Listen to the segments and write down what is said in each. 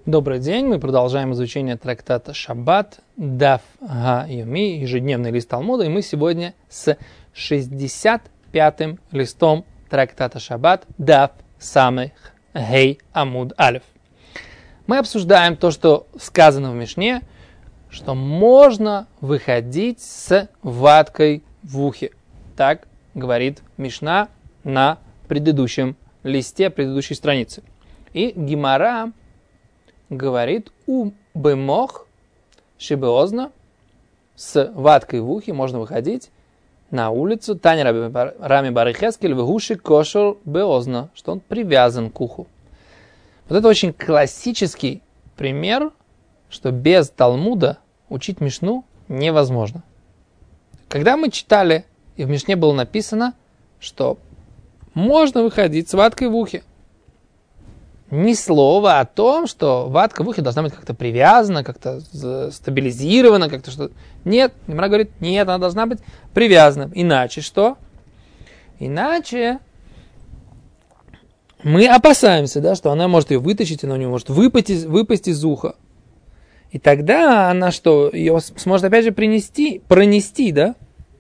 Добрый день, мы продолжаем изучение трактата Шаббат, Даф Га-Йоми, ежедневный лист Талмуда, и мы сегодня с 65-м листом трактата Шаббат, Даф Самех Гей Амуд Алеф. Мы обсуждаем то, что сказано в Мишне, что можно выходить с ваткой в ухе. Так говорит Мишна на предыдущем листе, предыдущей странице. И Гемара говорит бемох шибеозна, с ваткой в ухе можно выходить на улицу. Таня Рами бар Йехескель вегуши кошер беозна, что он привязан к уху. Вот это очень классический пример, что без Талмуда учить Мишну невозможно. Когда мы читали, и в Мишне было написано, что можно выходить с ваткой в ухе. Ни слова о том, что ватка в ухе должна быть как-то привязана, как-то стабилизирована, как-то что-то. Нет, Гемара говорит, нет, она должна быть привязана. Иначе что? Иначе мы опасаемся, да, что она может ее вытащить, она у нее может выпасть из уха. И тогда она что? Ее сможет опять же пронести, да?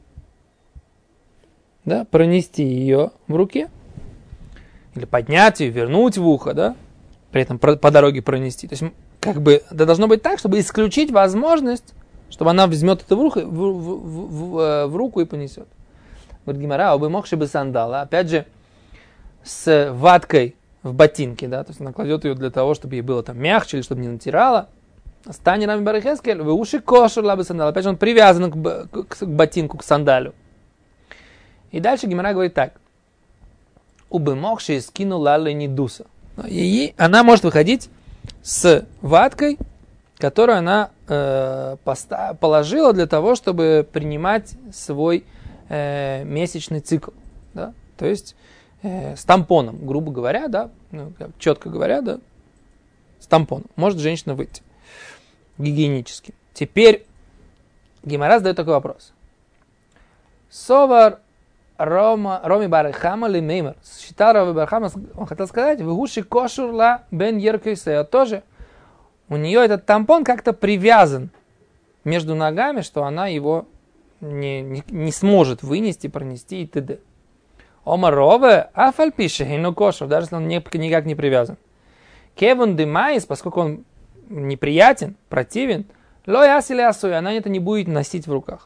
Да, пронести ее в руке. Или поднять ее, вернуть в ухо, да? При этом по дороге пронести. То есть, как бы, это должно быть так, чтобы исключить возможность, чтобы она возьмет это в руку и понесет. Говорит Гемара, обымохши бы сандала. Опять же, с ваткой в ботинке, да? То есть, она кладет ее для того, чтобы ей было там мягче, или чтобы не натирала. Стани Рами бар Йехескель, вы уши кошер ла бы сандала. Опять же, он привязан к ботинку, к сандалю. И дальше Гемара говорит так. Убымохши скинула ленидуса. И она может выходить с ваткой, которую она положила для того, чтобы принимать свой месячный цикл. Да? То есть с тампоном, грубо говоря, да, четко говоря, да, с тампоном. Может женщина выйти гигиенически. Теперь Гемара задает такой вопрос. Совар Роми бар Хама ли Меймер. Считал Роми бар Хама, он хотел сказать, вегуши кошурла бен еркейсея. Тоже у нее этот тампон как-то привязан между ногами, что она его не сможет вынести, пронести и т.д. Омар Рове афальпише хейну кошур, даже если он никак не привязан. Кевун демайс, поскольку он неприятен, противен, ло ясили асуя, она это не будет носить в руках.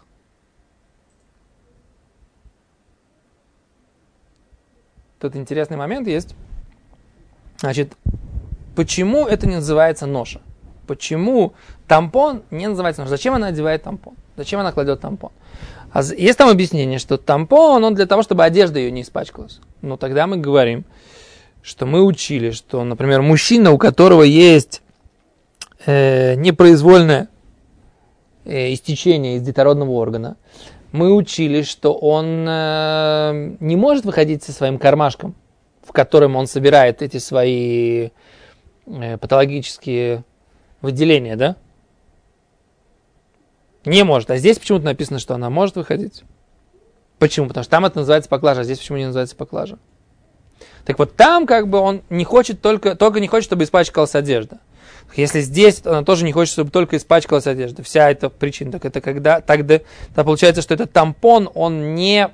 Тут интересный момент есть. Значит, почему это не называется ноша? Почему тампон не называется ноша? Зачем она одевает тампон? Зачем она кладет тампон? Есть там объяснение, что тампон, он для того, чтобы одежда ее не испачкалась. Но тогда мы говорим, что мы учили, что, например, мужчина, у которого есть непроизвольное истечение из детородного органа, мы учили, что он не может выходить со своим кармашком, в котором он собирает эти свои патологические выделения, да? Не может. А здесь почему-то написано, что она может выходить. Почему? Потому что там это называется поклажа, а здесь почему не называется поклажа? Так вот там как бы он не хочет только не хочет, чтобы испачкалась одежда. Если здесь, она тоже не хочет, чтобы только испачкалась одежда. Вся эта причина. Так это тогда получается, что этот тампон, он не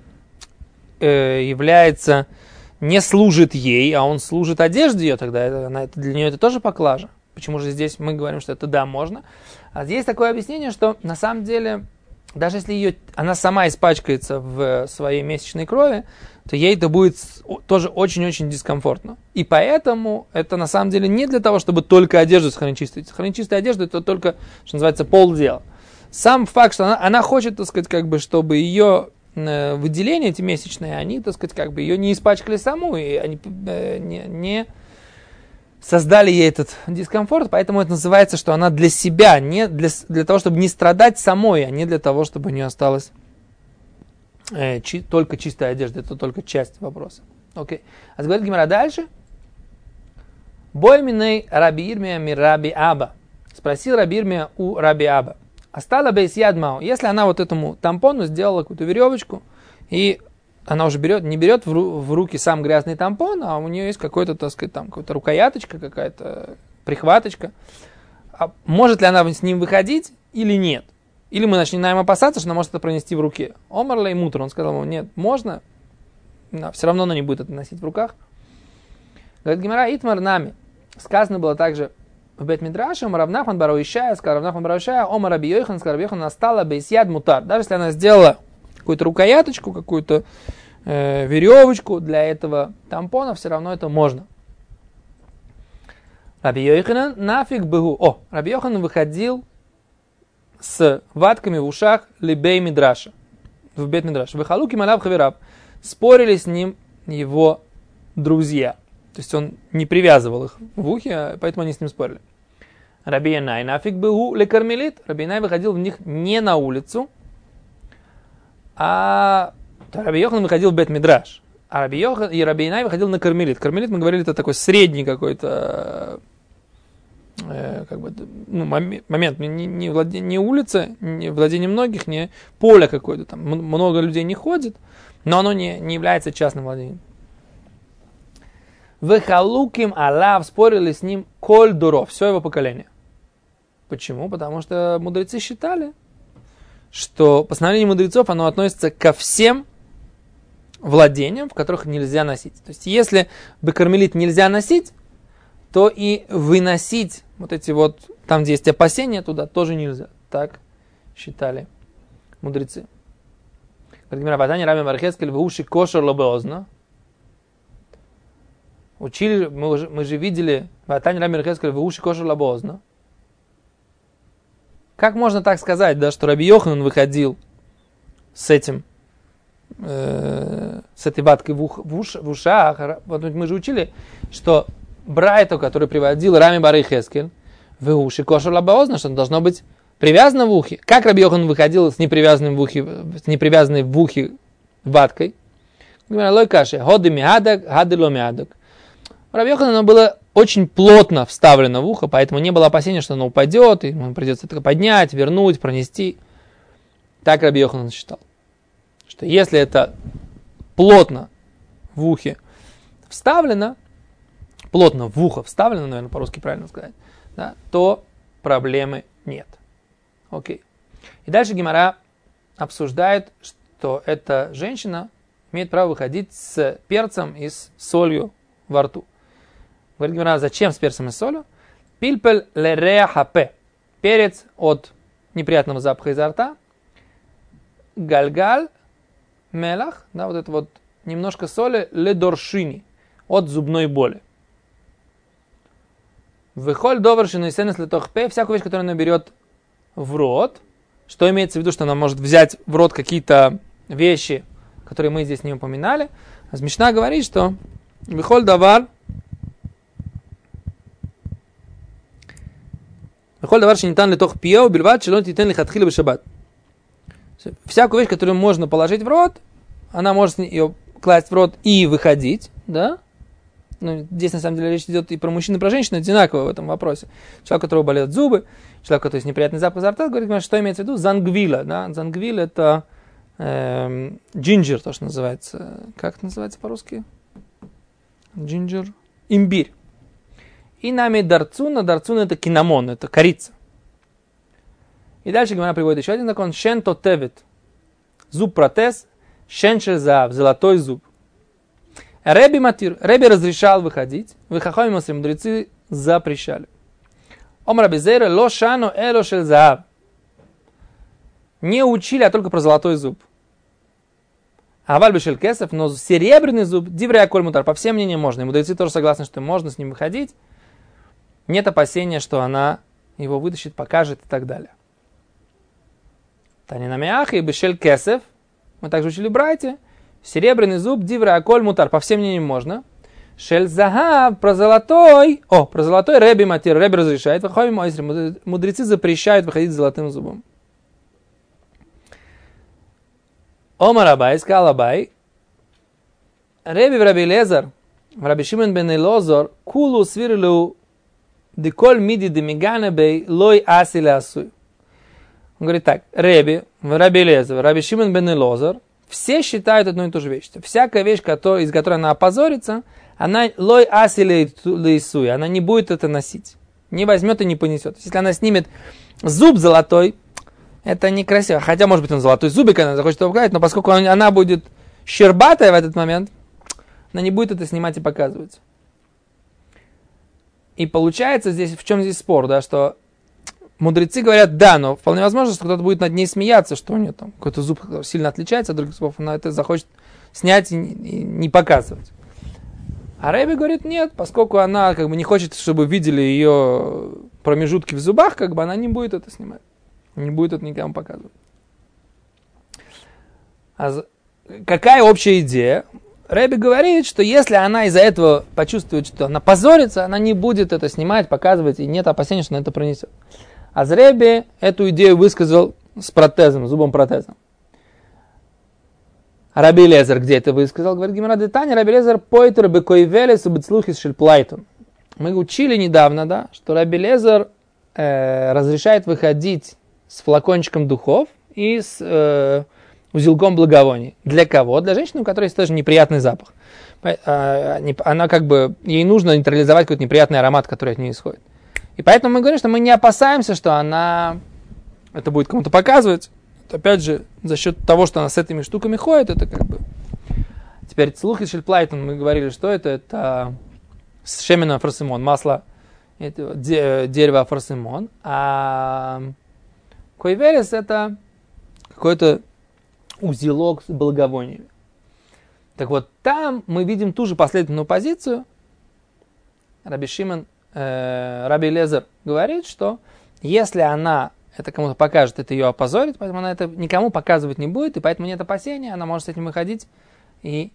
не служит ей, а он служит одежде ее, тогда для нее это тоже поклажа. Почему же здесь мы говорим, что это да, можно? А здесь такое объяснение, что на самом деле, даже если она сама испачкается в своей месячной крови, то ей это будет тоже очень-очень дискомфортно. И поэтому это на самом деле не для того, чтобы только одежду сохранить чистой. Сохранить чистую одежду, это только, что называется, полдела. Сам факт, что она хочет, так сказать, как бы, чтобы ее выделения эти месячные, они, так сказать, как бы ее не испачкали саму, и они не создали ей этот дискомфорт, поэтому это называется, что она для себя, не для того, чтобы не страдать самой, а не для того, чтобы у нее осталась только чистая одежда. Это только часть вопроса. Окей. А говорит Гемара дальше. Бой миней Раби Ирмия ми Раби Аба. Спросил Раби Ирмия у Раби Аба. Остала бейс ядмау. Если она вот этому тампону сделала какую-то веревочку, и она уже не берет в руки сам грязный тампон, а у нее есть какой-то, так сказать, там какая-то рукояточка какая-то, прихваточка. А может ли она с ним выходить или нет? Или мы начинаем опасаться, что она может это пронести в руке. Омар лей мутр, он сказал ему, нет, можно, но все равно она не будет это носить в руках. Говорит Гемара, итмар нами. Сказано было также в Бет-Мидраше, Омар Рав Нахман бар Ишая, сказал Рав Нахман бар Ишая, Омар Раби Йохан, сказал Раби Йохан, настала бейсьяд мутар. Даже если она сделала какую-то рукояточку, какую-то веревочку для этого тампона, все равно это можно. Раби Йохан нафиг бегу. Раби Йохан выходил с ватками в ушах либей Мидраша, в Бет-Мидраше. Вехалуки малав хавираб. Спорили с ним его друзья. То есть он не привязывал их в ухе, поэтому они с ним спорили. Раби Янай нафиг бегу ле кармелит. Раби Янай выходил в них не на улицу, а Раби Йохан выходил в Бет-Мидраш. А Раби Янай выходил на кармелит. Кармелит, мы говорили, это такой средний какой-то момент. Не улица, не владение многих, не поле какое-то. Там много людей не ходит, но оно не является частным владением. Вехалуким алав, спорили с ним коль дуров, все его поколение. Почему? Потому что мудрецы считали, что постановление мудрецов, оно относится ко всем владениям, в которых нельзя носить. То есть, если бекармелит нельзя носить, то и выносить вот эти вот, там, где есть опасения, туда тоже нельзя. Так считали мудрецы. Учили, мы же видели, как можно так сказать, да, что Раби Йохан выходил с этим, с этой ваткой в ушах. Вот мы же учили, что брайту, который приводил Рами бар Йехескель, в уши кошер лабаозна, что он должно быть привязано в ухе. Как Раби Йохан выходил с непривязанной в ухе ваткой? Лой каши, ходы миадак, хады ло миадак. Раби Йохан оно было очень плотно вставлено в ухо, поэтому не было опасения, что оно упадет, и ему придется это поднять, вернуть, пронести. Так Раби Йохан считал, что если это плотно в ухе вставлено, плотно в ухо вставлено, наверное, по-русски правильно сказать, да, то проблемы нет. Окей. И дальше Гемара обсуждает, что эта женщина имеет право выходить с перцем и с солью во рту. Говорит Гемара, зачем с перцем и солью? Пильпель лереа хапе. Перец от неприятного запаха изо рта. Гальгаль мелах. Да, вот это вот немножко соли ледоршини. От зубной боли. Выхоль довершину и сенес летохпе. Всякую вещь, которую она берет в рот. Что имеется в виду, что она может взять в рот какие-то вещи, которые мы здесь не упоминали. А Мишна говорит, что выхоль давар шинитан летох пио убивать челон титен лихатхили бешабат. Всякую вещь, которую можно положить в рот, она может ее класть в рот и выходить, да? Ну, здесь на самом деле речь идет и про мужчин, и про женщин, одинаково в этом вопросе. Человек, у которого болят зубы, человек, у которого есть неприятный запах изо рта, говорит, что имеется в виду? Зангвила, да? Зангвила это джинджер, то, что называется. Как это называется по-русски? Джинджер. Имбирь. И нами дарцуна. Дарцуна это кинамон, это корица. И дальше Гемара приводит еще один закон. Шен тотевит. Зуб протез. Шен шезав. Золотой зуб. Реби матир. Реби разрешал выходить. Выхахоми масли мудрецы запрещали. Ом раби зейра ло шано эло шельзав. Не учили, а только про золотой зуб. Аваль бешель кесов, но серебряный зуб, дивря коль мутар, по всем мнениям можно. И мудрецы тоже согласны, что можно с ним выходить. Нет опасения, что она его вытащит, покажет и так далее. Танинамиах и бешель кесов, мы также учили братья, серебряный зуб, дивря коль мутар, по всем мнениям можно. Шель захав, про золотой реби матир, реби разрешает, мудрецы запрещают выходить с золотым зубом. Омар Абай, сказал Абай, Реби в Раби Лезар, в Раби Шимон бен Элозор, кулу свирлю деколь миди демигане бей лой асиле асуй. Он говорит так, Реби, в Раби Лезар, в Раби Шимон бен Элозор, все считают одну и ту же вещь. Всякая вещь, из которой она опозорится, она лой асиле асуй, она не будет это носить. не возьмет и не понесет. То есть, если она снимет зуб золотой, это некрасиво. Хотя, может быть, он золотой зубик, она захочет его показать, но поскольку она будет щербатая в этот момент, она не будет это снимать и показывать. И получается здесь, в чем здесь спор, да, что мудрецы говорят, да, но вполне возможно, что кто-то будет над ней смеяться, что у нее там какой-то зуб сильно отличается от других зубов, она это захочет снять и не показывать. А Ребе говорит, нет, поскольку она как бы не хочет, чтобы видели ее промежутки в зубах, как бы она не будет это снимать. Не будет это никому показывать. А какая общая идея? Ребе говорит, что если она из-за этого почувствует, что она позорится, она не будет это снимать, показывать, и нет опасения, что она это пронесет. А Ребе эту идею высказал с протезом, зубом протезом. Раби Элиэзер где это высказал? Говорит Гемара де Таня, Раби Элиэзер пойтер бекоивелес убецлухис шельплайтон. Мы учили недавно, да, что Раби Элиэзер разрешает выходить с флакончиком духов и с узелком благовоний. Для кого? Для женщины, у которой есть тоже неприятный запах. Она как бы, ей нужно нейтрализовать какой-то неприятный аромат, который от нее исходит. И поэтому мы говорим, что мы не опасаемся, что она это будет кому-то показывать. Опять же, за счет того, что она с этими штуками ходит, это как бы... Теперь цлух и шельплайтон, мы говорили, что это шемена афросимон, масло дерева афросимон, а койверес это какой-то узелок с благовониями. Так вот, там мы видим ту же последовательную позицию. Раби Элиэзер говорит, что если она это кому-то покажет, это ее опозорит, поэтому она это никому показывать не будет, и поэтому нет опасения, она может с этим выходить, и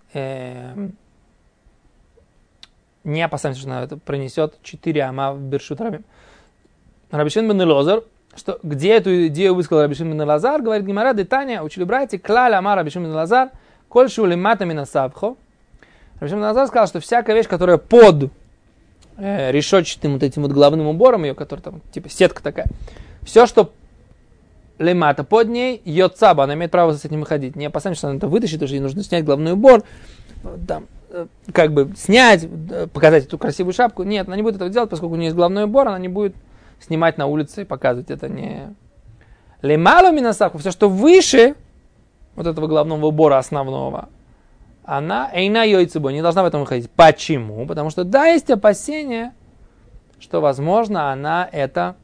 не опасаемся, что она это пронесет 4 ама в Бершут Рабим. Раби Шимон бен Элазар, что где эту идею высказал Раби Шимон бен Элазар, говорит Гемара де Таня, учили братья, клаль ама Раби Шимон бен Элазар, кольшу лимата мина савхо. Раби Шимон бен Элазар сказал, что всякая вещь, которая под решетчатым вот этим вот головным убором ее, который там типа сетка такая, все, что лемата под ней, йоцаба, она имеет право с этим выходить. Не опасаемся, что она это вытащит, потому что ей нужно снять головной убор, там, как бы снять, показать эту красивую шапку. Нет, она не будет этого делать, поскольку у нее есть головной убор, она не будет снимать на улице и показывать. Это не... Лемалу минасаху, все, что выше вот этого головного убора основного, она эйна йойцебо, не должна в этом выходить. Почему? Потому что да, есть опасение, что, возможно, она это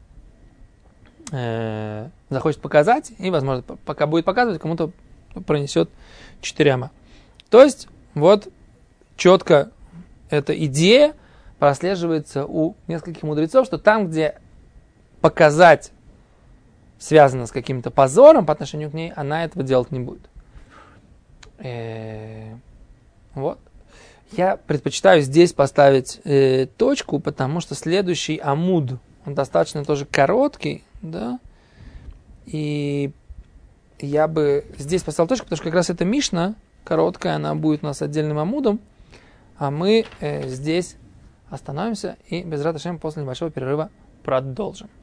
захочет показать, и, возможно, пока будет показывать, кому-то пронесет 4 ама. То есть, вот, четко эта идея прослеживается у нескольких мудрецов, что там, где показать связано с каким-то позором по отношению к ней, она этого делать не будет. Вот. Я предпочитаю здесь поставить точку, потому что следующий амуд, он достаточно тоже короткий, да, и я бы здесь поставил точку, потому что как раз эта Мишна короткая, она будет у нас отдельным амудом, а мы здесь остановимся и без рата шем после небольшого перерыва продолжим.